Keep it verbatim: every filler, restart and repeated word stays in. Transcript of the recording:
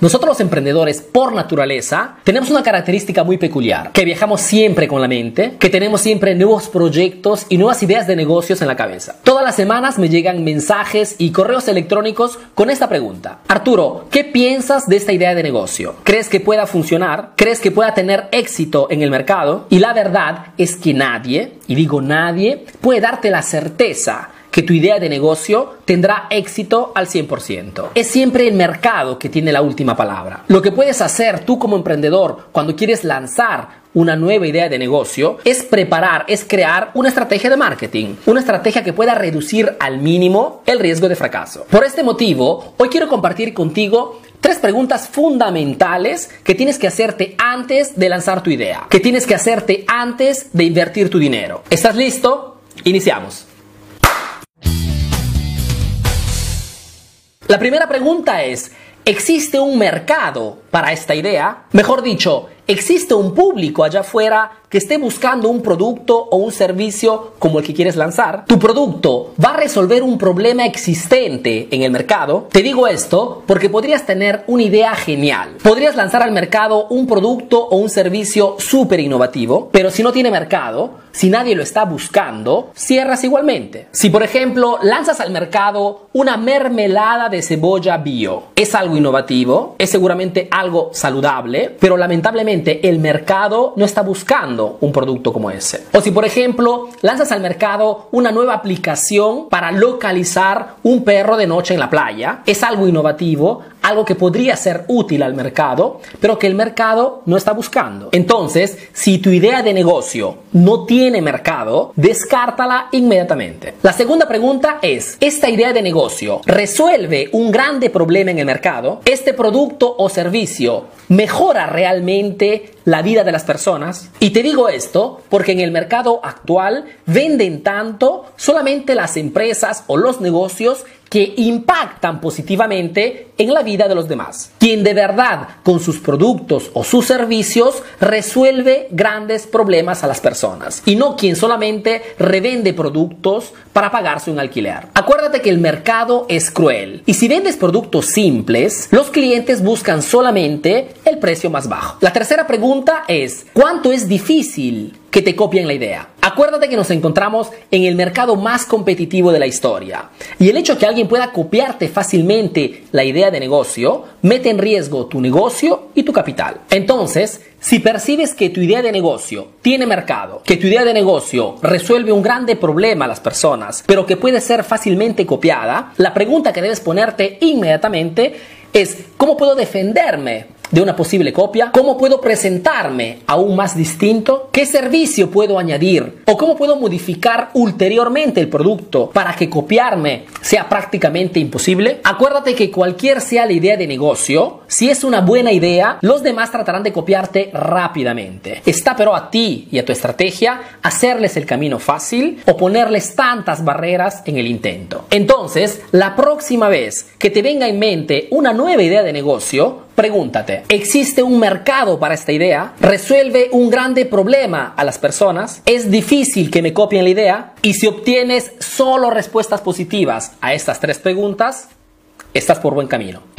Nosotros los emprendedores, por naturaleza, tenemos una característica muy peculiar, que viajamos siempre con la mente, que tenemos siempre nuevos proyectos y nuevas ideas de negocios en la cabeza. Todas las semanas me llegan mensajes y correos electrónicos con esta pregunta: Arturo, ¿qué piensas de esta idea de negocio? ¿Crees que pueda funcionar? ¿Crees que pueda tener éxito en el mercado? Y la verdad es que nadie, y digo nadie, puede darte la certeza que tu idea de negocio tendrá éxito al cien por ciento. Es siempre el mercado que tiene la última palabra. Lo que puedes hacer tú como emprendedor cuando quieres lanzar una nueva idea de negocio es preparar, es crear una estrategia de marketing, una estrategia que pueda reducir al mínimo el riesgo de fracaso. Por este motivo, hoy quiero compartir contigo tres preguntas fundamentales que tienes que hacerte antes de lanzar tu idea, que tienes que hacerte antes de invertir tu dinero. ¿Estás listo? Iniciamos. La primera pregunta es: ¿existe un mercado para esta idea? Mejor dicho, ¿existe un público allá afuera que esté buscando un producto o un servicio como el que quieres lanzar? ¿Tu producto va a resolver un problema existente en el mercado? Te digo esto porque podrías tener una idea genial. Podrías lanzar al mercado un producto o un servicio súper innovativo, pero si no tiene mercado, si nadie lo está buscando, cierras igualmente. Si, por ejemplo, lanzas al mercado una mermelada de cebolla bio, es algo innovativo, es seguramente algo saludable, pero lamentablemente el mercado no está buscando un producto como ese. O si, por ejemplo, lanzas al mercado una nueva aplicación para localizar un perro de noche en la playa, es algo innovativo, algo que podría ser útil al mercado, pero que el mercado no está buscando. Entonces, si tu idea de negocio no tiene mercado, descártala inmediatamente. La segunda pregunta es: ¿esta idea de negocio resuelve un grande problema en el mercado? ¿Este producto o servicio mejora realmente la vida de las personas? Y te digo esto porque en el mercado actual venden tanto solamente las empresas o los negocios que impactan positivamente en la vida de los demás. Quien de verdad con sus productos o sus servicios resuelve grandes problemas a las personas y no quien solamente revende productos para pagarse un alquiler. Acuérdate que el mercado es cruel y si vendes productos simples, los clientes buscan solamente el precio más bajo. La tercera pregunta es: ¿cuánto es difícil que te copien la idea? Acuérdate que nos encontramos en el mercado más competitivo de la historia y el hecho de que alguien pueda copiarte fácilmente la idea de negocio mete en riesgo tu negocio y tu capital. Entonces, si percibes que tu idea de negocio tiene mercado, que tu idea de negocio resuelve un grande problema a las personas, pero que puede ser fácilmente copiada, la pregunta que debes ponerte inmediatamente es: ¿cómo puedo defenderme de una posible copia? ¿Cómo puedo presentarme aún más distinto? ¿Qué servicio puedo añadir? ¿O cómo puedo modificar ulteriormente el producto para que copiarme sea prácticamente imposible? Acuérdate que cualquier sea la idea de negocio, si es una buena idea, los demás tratarán de copiarte rápidamente. Está pero a ti y a tu estrategia hacerles el camino fácil o ponerles tantas barreras en el intento. Entonces, la próxima vez que te venga en mente una nueva idea de negocio, pregúntate: ¿existe un mercado para esta idea? ¿Resuelve un grande problema a las personas? ¿Es difícil que me copien la idea? Y si obtienes solo respuestas positivas a estas tres preguntas, estás por buen camino.